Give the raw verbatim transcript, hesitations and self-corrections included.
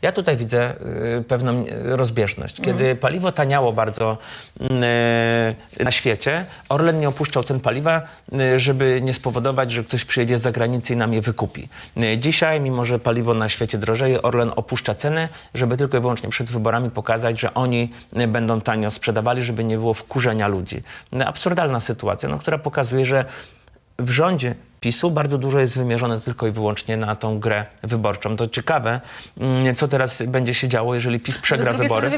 Ja tutaj widzę y, pewną rozbieżność. Kiedy mm. paliwo taniało bardzo y, na świecie, Orlen nie opuszczał cen paliwa, y, żeby nie spowodować, że ktoś przyjedzie z zagranicy i nam je wykupi. Y, dzisiaj, mimo że paliwo na świecie drożeje, Orlen opuszcza ceny, żeby tylko i wyłącznie przed wyborami pokazać, że oni y, będą tanio sprzedawali, żeby nie było wkurzenia ludzi. Y, absurdalna sytuacja, no, która pokazuje, że w rządzie PiSu bardzo dużo jest wymierzone tylko i wyłącznie na tą grę wyborczą. To ciekawe, co teraz będzie się działo, jeżeli PiS przegra wybory.